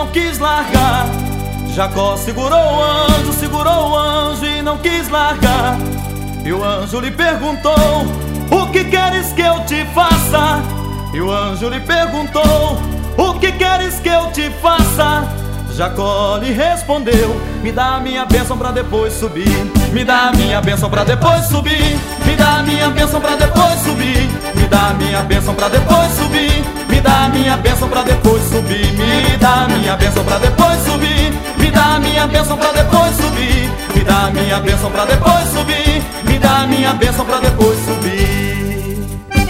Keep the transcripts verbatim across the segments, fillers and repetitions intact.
não quis largar. Jacó segurou o anjo, segurou o anjo e não quis largar. E o anjo lhe perguntou: o que queres que eu te faça? E o anjo lhe perguntou: o que queres que eu te faça? Jacó lhe respondeu: me dá a minha bênção pra depois subir. Me dá a minha bênção pra depois subir. Me dá a minha bênção pra depois subir. Me dá a minha bênção pra depois subir. Me dá a minha bênção pra depois subir. Me dá a minha bênção pra depois subir. Me dá a minha bênção pra depois subir. Me dá a minha bênção pra depois subir. Me dá a minha bênção pra depois subir.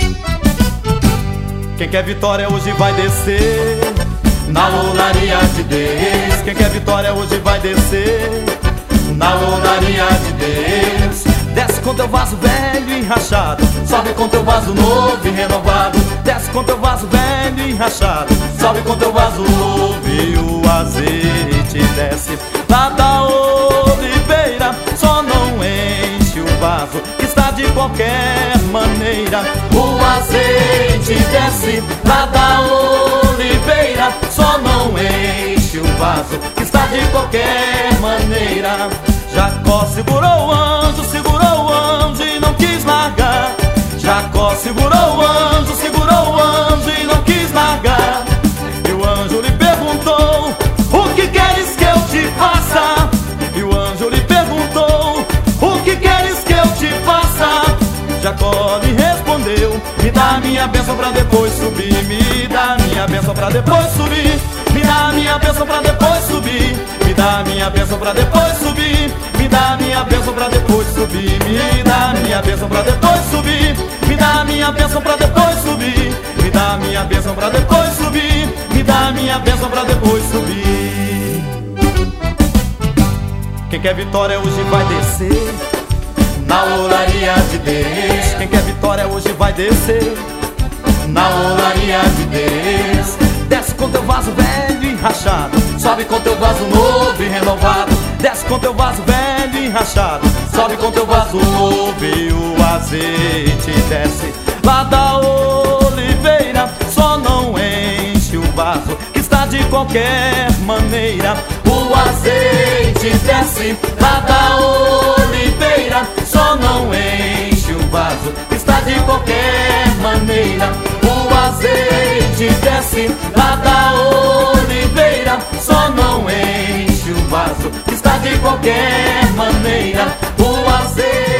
Quem quer vitória hoje vai descer na olaria de Deus. Quem quer vitória hoje vai descer na olaria de Deus. Desce com teu vaso velho e rachado, sobe com teu vaso novo e renovado. Desce com teu vaso velho e rachado, sobe com teu vaso novo. E o azeite desce lá da oliveira, só não enche o vaso que está de qualquer maneira. O azeite desce lá da oliveira, só não enche o vaso que está de qualquer maneira. Jacó segurou o anjo, segurou o anjo e não quis largar. Jacó segurou o anjo, segurou o anjo e não quis largar. E o anjo lhe perguntou: o que queres que eu te faça? E o anjo lhe perguntou: o que queres que eu te faça? Jacó lhe respondeu: me dá a minha bênção pra depois subir. Me dá a minha bênção pra depois subir. Me dá a minha bênção pra depois subir. Me dá a minha bênção pra depois subir. Me dá a minha bênção pra depois subir. Me dá a minha bênção pra depois subir. Me dá a minha bênção pra depois subir. Me dá a minha bênção pra depois subir. Me dá a minha bênção pra depois subir. Quem quer vitória hoje vai descer na olaria de Deus. Quem quer vitória hoje vai descer na olaria de Deus. Desce com teu vaso velho e rachado, sobe com teu vaso novo e renovado. Desce com teu vaso velho e rachado, sobe com teu vaso novo. E o azeite desce lá da oliveira, só não enche o vaso que está de qualquer maneira. O azeite desce lá da oliveira, só não enche o vaso que está de qualquer maneira. O azeite desce lá da oliveira, só não enche o vaso que está de qualquer maneira. O azeite